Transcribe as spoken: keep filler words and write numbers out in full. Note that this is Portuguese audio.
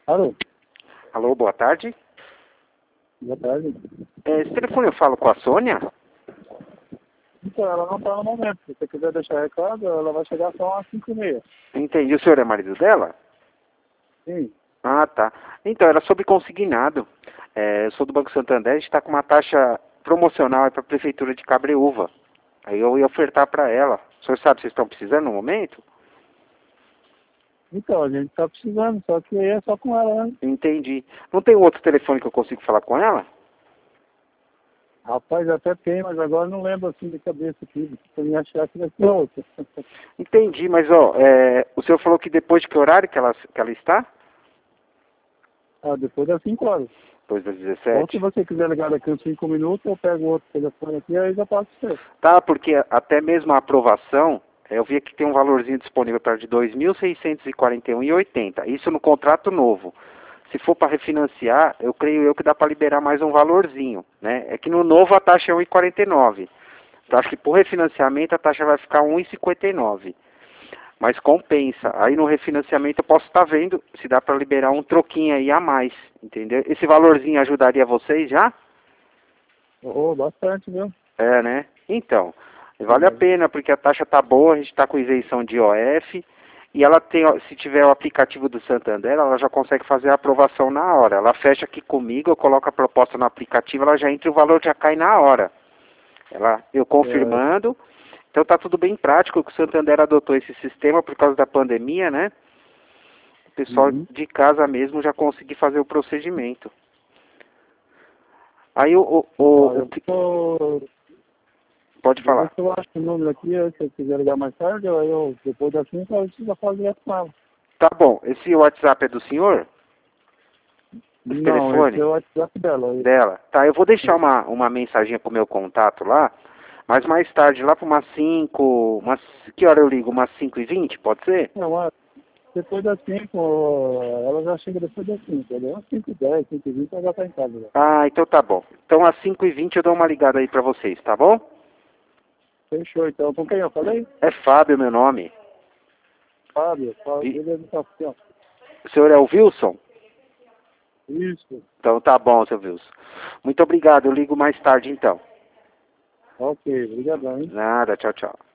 Alô, Alô, boa tarde. boa tarde. É, esse telefone eu falo com a Sônia? Então, ela não está no momento. Se você quiser deixar recado, ela vai chegar só às cinco e meia. Entendi. O senhor é marido dela? Sim. Ah, tá. Então, era sobre consignado. É, eu sou do Banco Santander, a gente está com uma taxa promocional para a Prefeitura de Cabreúva. Aí eu ia ofertar para ela. O senhor sabe se vocês estão precisando no momento? Então, a gente está precisando, só que aí é só com ela, né? Entendi. Não tem outro telefone que eu consigo falar com ela? Rapaz, até tem, mas agora não lembro assim de cabeça aqui. Se me achar que vai ser outra. Entendi, mas ó, é, o senhor falou que depois de que horário que ela, que ela está? Ah, depois das cinco horas. Depois das Ou se dezessete. você quiser ligar daqui uns cinco minutos, eu pego outro telefone aqui e aí já passo pra você. Tá, porque até mesmo a aprovação, eu vi que tem um valorzinho disponível para de dois mil seiscentos e quarenta e um reais e oitenta centavos. Isso no contrato novo. Se for para refinanciar, eu creio eu que dá para liberar mais um valorzinho, né? É que no novo a taxa é um real e quarenta e nove centavos. Então acho que por refinanciamento a taxa vai ficar um real e cinquenta e nove centavos. Mas compensa. Aí no refinanciamento eu posso estar vendo se dá para liberar um troquinho aí a mais, entendeu? Esse valorzinho ajudaria vocês já? Oh, bastante, viu? É, né? Então, vale a pena, porque a taxa tá boa, a gente está com isenção de I O F, e ela tem, ó, se tiver o aplicativo do Santander, ela já consegue fazer a aprovação na hora. Ela fecha aqui comigo, eu coloco a proposta no aplicativo, ela já entra e o valor já cai na hora. Ela, eu É, confirmando, então tá tudo bem prático, que o Santander adotou esse sistema por causa da pandemia, né? O pessoal uhum. de casa mesmo já conseguiu fazer o procedimento. Aí o, o, Então, o, o eu vou... pode Vou ver falar. se eu acho o número aqui, aí se eu quiser ligar mais tarde, aí eu, depois das cinco, eu já falo direto com ela. Tá bom, esse WhatsApp é do senhor? Esse Não, esse telefone? é o WhatsApp dela. aí. Dela. Tá, eu vou deixar uma, uma mensaginha pro meu contato lá, mas mais tarde, lá para umas cinco, umas, que hora eu ligo? Umas cinco e vinte, pode ser? Não, ah, depois das cinco, ela já chega depois das cinco, entendeu? cinco e dez, cinco e vinte, ela já tá em casa. Já. Ah, então tá bom. Então às cinco e vinte eu dou uma ligada aí pra vocês, tá bom? Fechou, então. Com quem eu falei? É Fábio meu nome. Fábio. Fábio, Vi- beleza, tá aqui, ó. O senhor é o Wilson? Isso. Então tá bom, seu Wilson. Muito obrigado, eu ligo mais tarde então. Ok, obrigadão, hein? Nada, tchau, tchau.